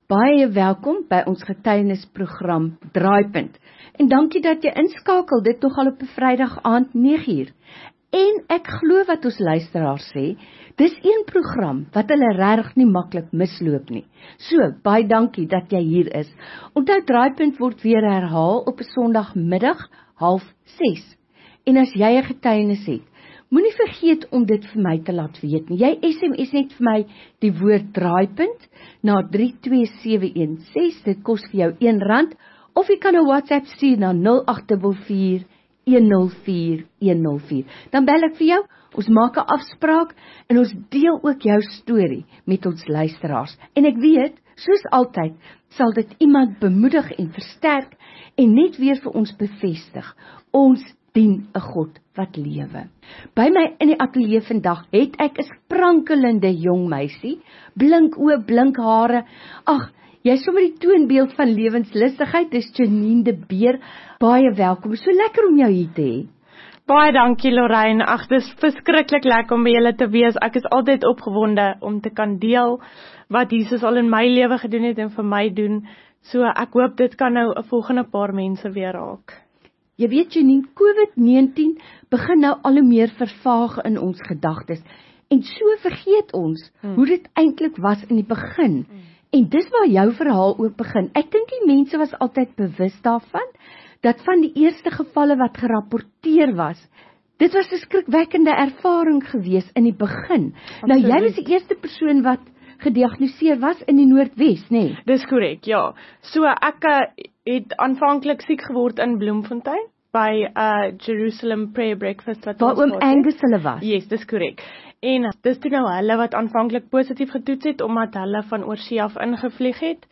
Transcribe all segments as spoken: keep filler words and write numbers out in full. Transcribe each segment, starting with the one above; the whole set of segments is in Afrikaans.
Baie welkom by ons getuienisprogram Draaipunt. En dankie dat jy inskakel, dit nogal op 'n Vrydag aand nege uur. En ek glo wat ons luisteraars sê, dis een program wat hulle regtig nie maklik misloop nie. So, baie dankie dat jy hier is. Onthou, Draaipunt word weer herhaal op 'n Sondagmiddag, half ses. En as jy 'n getuienis het, moenie vergeet om dit vir my te laat weet nie. Jy S M S net vir my die woord Draaipunt na drie twee sewe een ses, dit kos vir jou een rand, of jy kan 'n WhatsApp stuur na nul agt vier vier een nul vier een nul vier. Dan bel ek vir jou, ons maak 'n afspraak en ons deel ook jou storie met ons luisteraars. En ek weet, soos altyd, sal dit iemand bemoedig en versterk en net weer vir ons bevestig. Ons dien 'n God wat lewe. By my in die ateljee vandag het ek 'n sprankelende jong meisie, blink oë, blink hare. Ag, jy is sommer die toonbeeld van lewenslustigheid, dis Janine de Beer. Baie welkom, so lekker om jou hier te hê. Baie dankie Lorraine, ag dis verskriklik lekker om by julle te wees. Ek is altyd opgewonde om te kan deel wat Jesus al in my lewe gedoen het en vir my doen. So ek hoop dit kan nou 'n volgende paar mense weer raak. Jy weet Janine, COVID negentien begin nou al hoe meer vervaag in ons gedagtes. En so vergeet ons hmm. hoe dit eintlik was in die begin. Hmm. En dis waar jou verhaal ook begin. Ek dink die mense was altyd bewus daarvan, dat van die eerste gevalle wat gerapporteer was, dit was 'n skrikwekkende ervaring gewees in die begin. Absoluut. Nou jy was die eerste persoon wat gediagnoseer was in die Noordwes, nê? Nee? Dis korrek, ja. So ek uh, het aanvanklik siek geword in Bloemfontein by uh, Jerusalem Prayer Breakfast wat waar oom Angus hulle was. Yes, dis korrek. En dis toe nou hulle wat aanvanklik positief getoets het omdat hulle van oorsee af ingevlieg het.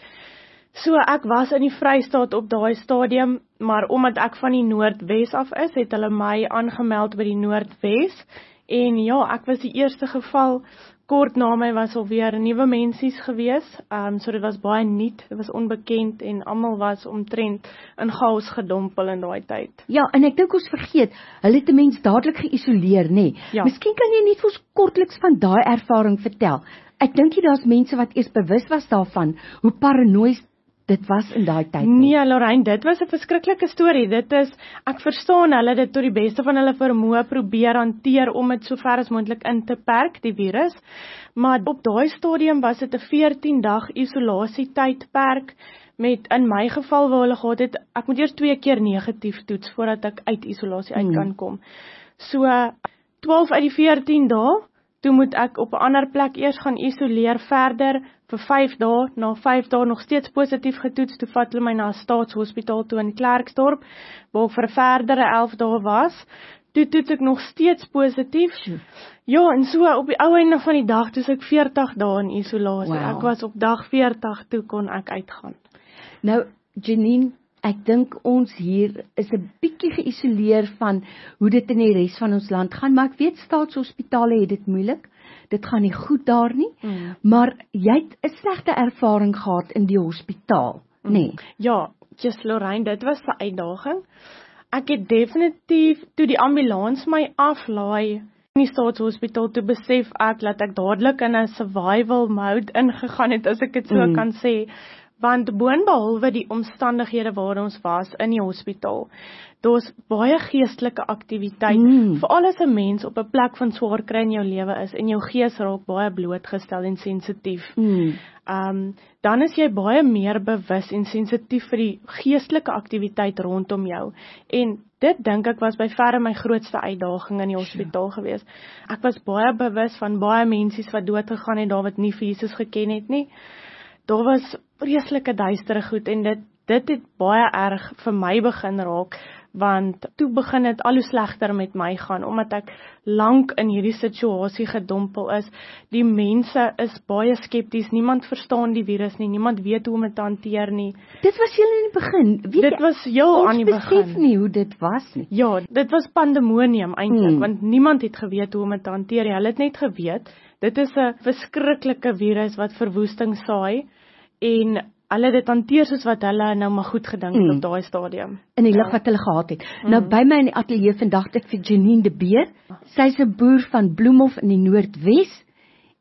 So ek was in die Vrystaat op daai stadium, maar omdat ek van die Noordwes af is, het hulle my aangemeld by die Noordwes. En ja, ek was die eerste geval. Kort na my was alweer nuwe mensies gewees, um, so dit was baie nuut, dit was onbekend en almal was omtrent in chaos gedompel in daai tyd. Ja, en ek dink ons vergeet, hulle het 'n mens dadelik geïsoleer, nê? Nee. Ja. Miskien kan jy net vir ons kortliks van daai ervaring vertel. Ek dink jy daar's mense wat eers bewus was daarvan, hoe paranoïes dit was in daai tyd. Nee, Lorraine, dit was 'n verskriklike storie. Dit is, ek verstaan hulle dit tot die beste van hulle vermoë probeer hanteer om dit so ver as moontlik in te perk, die virus. Maar op daai stadium was dit 'n veertien dag isolasie tydperk met, in my geval waar hulle gehad het, ek moet eers twee keer negatief toets voordat ek uit isolasie uit kan kom. So twaalf uit die veertien dae, toe moet ek op 'n ander plek eers gaan isoleer verder vir vyf dae, na vyf dae nog steeds positief getoets, toe vat hulle my na 'n staatshospitaal toe in Klerksdorp, waar ek vir verdere elf dae was. Toe toets ek nog steeds positief. Ja, en so op die ou einde van die dag, toe ek veertig dae in isolasie. Wow. Ek was op dag veertig, toe kon ek uitgaan. Nou, Janine, ek dink ons hier is 'n bietjie geïsoleer van hoe dit in die res van ons land gaan, maar ek weet staatshospitale het dit moeilik. Dit gaan nie goed daar nie, mm. maar jy het 'n slegte ervaring gehad in die hospitaal, mm. nê? Nee. Ja, just Lorraine, dit was 'n uitdaging. Ek het definitief, toe die ambulans my aflaai in die staatshospitaal, toe besef ek dat ek dadelik in 'n survival mode ingegaan het, as ek dit so mm. kan sê. Want boonbehalwe die omstandighede waar ons was in die hospitaal, daar's baie geestelike aktiwiteit, mm. veral as 'n mens op 'n plek van swaar kry in jou lewe is, en jou gees raak baie blootgestel en sensitief. Mm. Um, dan is jy baie meer bewus en sensitief vir die geestelike aktiwiteit rondom jou. En dit dink ek was by verre my grootste uitdaging in die hospitaal sure. gewees. Ek was baie bewus van baie mensies wat dood gegaan het, daar wat nie vir Jesus geken het nie. Daar was vreeslike duistere goed en dit, dit het baie erg vir my begin raak, want toe begin dit al hoe slegter met my gaan, omdat ek lank in hierdie situasie gedompel is. Die mense is baie skepties, niemand verstaan die virus nie, niemand weet hoe om dit te hanteer nie. Dit was heel in die begin, weet dit was heel aan die begin. Ons besef nie hoe dit was nie. Ja, dit was pandemonium eintlik, hmm. want niemand het geweet hoe om dit te hanteer. Hulle het net geweet, dit is 'n verskriklike virus wat verwoesting saai, en hulle dit hanteer soos wat hulle nou maar goed gedink het mm. op daai stadium. In die lig ja. wat hulle gehad het. Mm. Nou by my in die ateljee vandag het ek vir Janine de Beer. Sy's 'n boer van Bloemhof in die Noordwes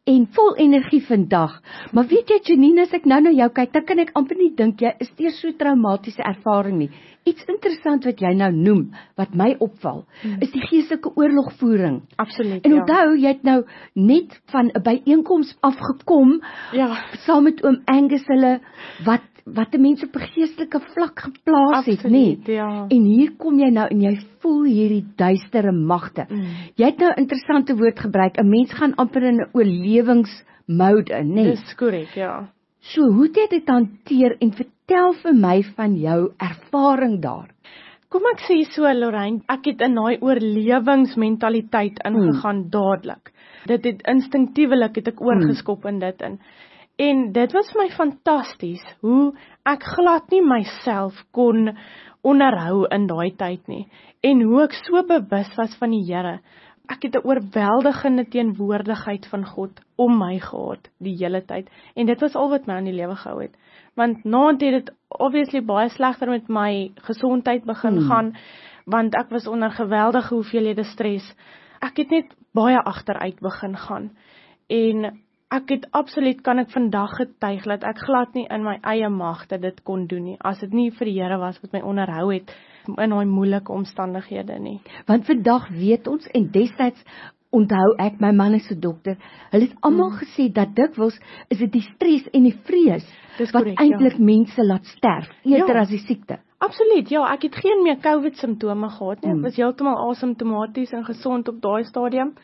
en vol energie vandag. Maar weet jy, Janine, as ek nou na jou kyk, dan kan ek amper nie dink jy is nie so traumatiese ervaring nie. Iets interessant wat jy nou noem, wat my opval, hmm. is die geestelike oorlogvoering. Absoluut, En ja. onthou, jy het nou net van 'n byeenkoms afgekom, Ja. saam met oom Angus hulle, wat wat die mense op 'n geestelike vlak geplaas het, nê? Absoluut, ja. En hier kom jy nou en jy voel hierdie duistere magte. Mm. Jy het nou 'n interessante woord gebruik, 'n mens gaan amper in 'n oorlewingsmode in, nê? Dis korrek, ja. So, hoe het jy dit hanteer en vertel vir my van jou ervaring daar? Kom ek sê so, Lorraine, ek het in daai oorlewingsmentaliteit ingegaan hmm. dadelik. Dit het instinctiewelik het ek oorgeskop in dit in. En dit was vir my fantasties, hoe ek glad nie myself kon onderhou in daai tyd nie. En hoe ek so bewus was van die Here. Ek het 'n oorweldigende teenwoordigheid van God om my gehad die hele tyd. En dit was al wat my aan die lewe gehou het. Want naand het dit obviously baie slegter met my gesondheid begin hmm. gaan, want ek was onder geweldige hoeveelhede stres. Ek het net baie agteruit begin gaan. En ek het absoluut, kan ek vandag getuig, dat ek glad nie in my eie magte dit kon doen nie, as dit nie vir die Here was wat my onderhou het in daai moeilike omstandighede nie. Want vandag weet ons, en destyds onthou ek, my man is 'n dokter, hulle het almal hmm. gesê dat dikwels is dit die stres en die vrees Dis wat correct, eintlik ja. mense laat sterf, eerder Ja. as die siekte. Absoluut, ja, ek het geen meer COVID simptome gehad nie. Ek Hmm. was heeltemal asymptomaties en gesond op daai stadium.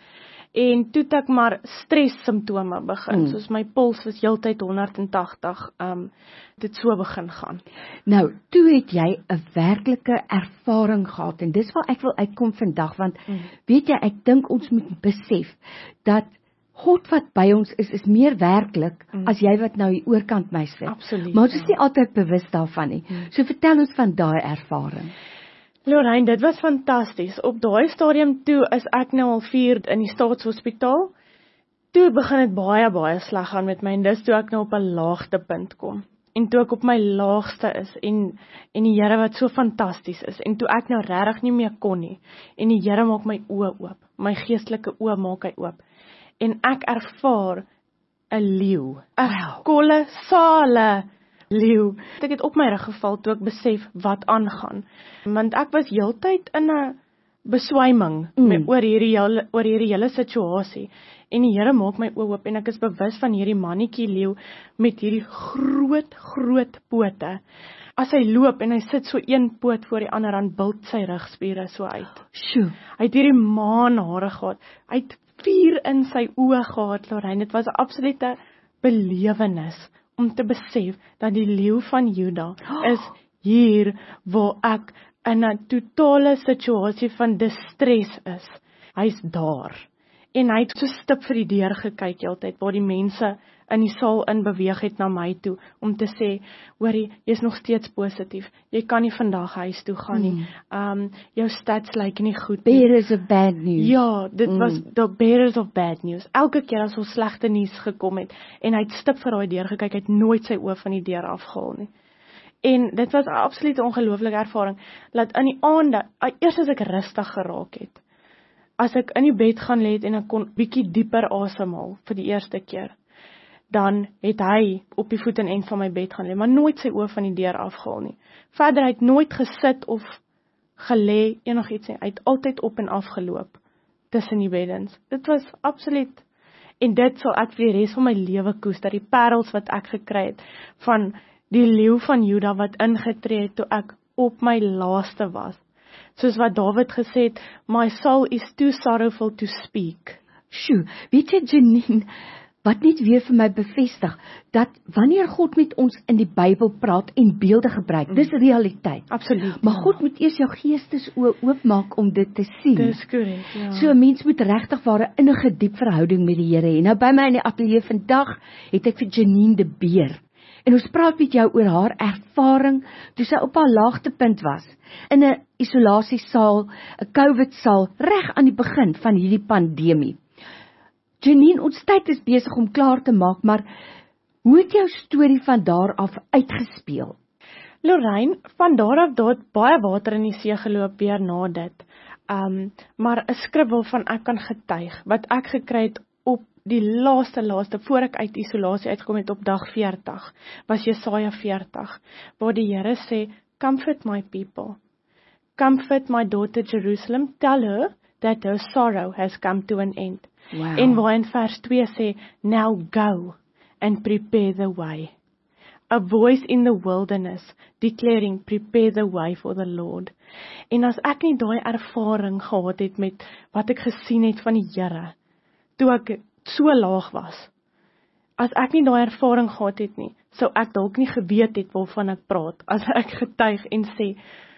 En toe het ek maar stres simptome begin, Hmm. soos my puls was heeltyd honderd en tagtig, um, dit so begin gaan. Nou, toe het jy 'n werklike ervaring gehad, en dis waar ek wil uitkom vandag, want Hmm. weet jy, ek dink ons moet besef, dat God wat by ons is, is meer werklik, Hmm. as jy wat nou hier oorkant my sit. Absoluut, Maar ons is ja. nie altyd bewus daarvan nie. Hmm. So vertel ons van daai ervaring. Lorraine, dit was fantasties. Op daai stadium toe is ek nou al vier in die staatshospitaal. Toe begin dit baie baie sleg gaan met my en dis toe ek nou op 'n laagtepunt kom. En toe ek op my laagste is en en die Here wat so fantasties is en toe ek nou regtig nie meer kon nie en die Here maak my oë oop. My geestelike oë maak hy oop. En ek ervaar 'n leeu, 'n Wow. kolossale leeu. Ek het op my rug geval toe ek besef wat aangaan. Want ek was heeltyd in 'n beswyming Mm. met oor hierdie hele oor hierdie hele situasie. En die Here maak my oë oop en ek is bewus van hierdie mannetjie leeu met hierdie groot groot pote. As hy loop en hy sit so een poot voor die ander, dan bult sy rugspiere so uit. Sjoe. Hy het hierdie maanhare gehad. Hy het vuur in sy oë gehad, Lorraine. Dit was 'n absolute belewenis om te besef dat die leeu van Juda is hier waar ek in 'n totale situasie van distress is. Hy's daar. En hy het so stip vir die deur gekyk heeltyd waar die mense in die saal in beweeg het na my toe om te sê, hoorie, jy's nog steeds positief. Jy kan nie vandag huis toe gaan nie. Um jou stats lyk nie goed nie. Bearers of bad news. Ja, dit Mm. was the bearers of bad news. Elke keer as ons slegte nuus gekom het en hy het stip vir daai deur gekyk, hy het nooit sy oë van die deur afgehaal nie. En dit was 'n absolute ongelooflike ervaring, dat in die aande, eers as ek rustig geraak het, as ek in die bed gaan lê en ek kon bietjie dieper asemhaal vir die eerste keer, dan het hy op die voet en end van my bed gaan lê, maar nooit sy oë van die deur afgehaal nie. Verder, hy het nooit gesit of gelê, enigiets nie. Hy het altyd op en af geloop tussen die beddens. Dit was absoluut, en dit sal ek vir die res van my lewe koester, die parels wat ek gekry het, van die leeu van Juda wat ingetree het toe ek op my laaste was. Soos wat Dawid gesê het, my soul is too sorrowful to speak. Sjoe, weet jy, Janine, wat net weer vir my bevestig, dat wanneer God met ons in die Bybel praat en beelde gebruik, dis realiteit. Absoluut. Maar God moet eers jou geestesoë oopmaak om dit te sien. Dis korrek, ja. So 'n mens moet regtig waar 'n innige diep verhouding met die Here hê. Nou by my in die ateljee vandag het ek vir Janine de Beer. En ons praat met jou oor haar ervaring toe sy op haar laagtepunt was in 'n isolasiesaal, 'n COVID-saal, reg aan die begin van hierdie pandemie. Janine, ons tyd is besig om klaar te maak, maar hoe het jou storie van daar af uitgespeel? Lorraine, van daar af daar het baie water in die see geloop weer na dit. Um, maar 'n skrif waarvan ek kan getuig, wat ek gekry het op die laaste laaste voor ek uit isolasie uitgekom het op dag veertig, was Jesaja veertig, waar die Here sê, comfort my people, comfort my daughter Jerusalem, tell her that her sorrow has come to an end. Wow. En waar in vers twee sê, now go and prepare the way. A voice in the wilderness declaring, prepare the way for the Lord. En as ek nie daai ervaring gehad het met wat ek gesien het van die Here, toe ek so laag was, as ek nie daai ervaring gehad het nie, sou ek dalk nie geweet het waarvan ek praat, as ek getuig en sê,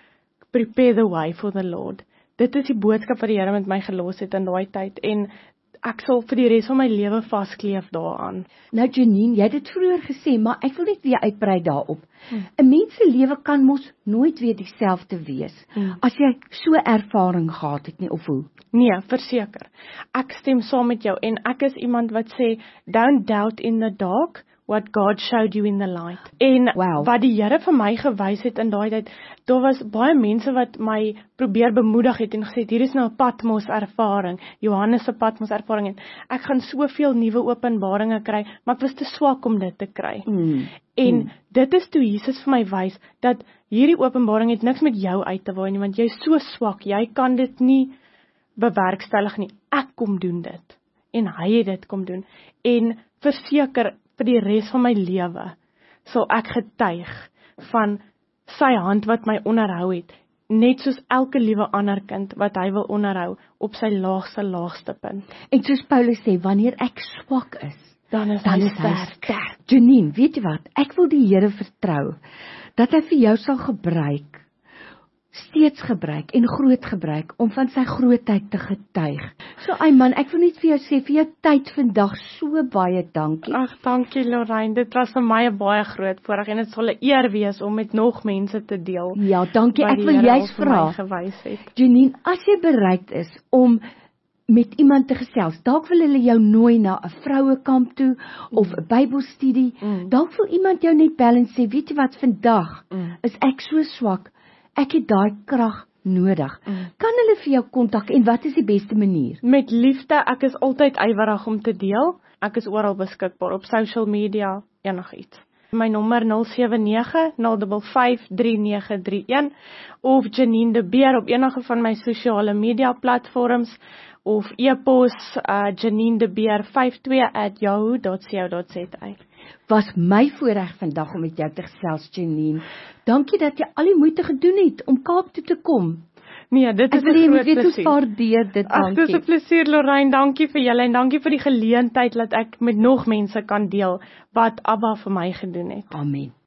prepare the way for the Lord. Dit is die boodskap wat die Here met my gelos het in daai tyd, en ek sal vir die res van my lewe vaskleef daaraan. Nou Janine, jy het dit vroeër gesê, maar ek wil net weer uitbrei daarop. 'n hmm. Mens se lewe kan mos nooit weer dieselfde wees, hmm. as jy so ervaring gehad het nie, of hoe? Nee, verseker. Ek stem saam met jou, en ek is iemand wat sê, don't doubt in the dark what God showed you in the light. En wow. wat die Here vir my gewys het in daai tyd, daar was baie mense wat my probeer bemoedig het en gesê, hier is nou 'n Patmos ervaring, Johannes se Patmos ervaring, en ek gaan soveel nuwe openbaringe kry, maar ek was te swak om dit te kry. Mm. En mm. dit is toe Jesus vir my wys, dat hierdie openbaring het niks met jou uit te waai nie, want jy is so swak, jy kan dit nie bewerkstellig nie, ek kom doen dit, en hy het dit kom doen, en verseker, vir die res van my lewe, sal ek getuig van sy hand wat my onderhou het, net soos elke liewe ander kind wat hy wil onderhou, op sy laagste, laagste punt. En soos Paulus sê, wanneer ek swak is, dan is dan hy is hy sterk. sterk. Janine, weet jy wat, ek wil die Here vertrou, dat hy vir jou sal gebruik, steeds gebruik en groot gebruik, om van sy grootheid te getuig. So, ay man, ek wil net vir jou sê, vir jou tyd vandag, so baie dankie. Ag, dankie Lorraine, dit was vir my 'n baie groot voorreg, en dit sal 'n eer wees om met nog mense te deel. Ja, dankie, ek wil juist vra, Janine, as jy bereid is, om met iemand te gesels, dalk wil hulle jou nooi na 'n vrouekamp toe, of 'n Bybelstudie, mm. dalk wil iemand jou net bel en sê, weet jy wat, vandag mm. is ek so swak, ek het daai krag nodig. Mm. Kan hulle vir jou kontak, en wat is die beste manier? Met liefde, ek is altyd ywerig om te deel. Ek is oral beskikbaar, op social media, enigiets. My nommer nul sewe nege nul vyf vyf drie nege drie een, of Janine de Beer op enige van my sosiale media platforms, of e-pos uh, janine de beer vyf twee at yahoo dot co dot za. Was my voorreg vandag om met jou te gesels, Janine. Dankie dat jy al die moeite gedoen het om Kaap toe te kom. Nee, dit is 'n groot plesier. Ek wil weet hoe waardeer dit, dankie. Ag, dis 'n plesier, Lorraine, dankie vir julle, en dankie vir die geleentheid dat ek met nog mense kan deel wat Abba vir my gedoen het. Amen.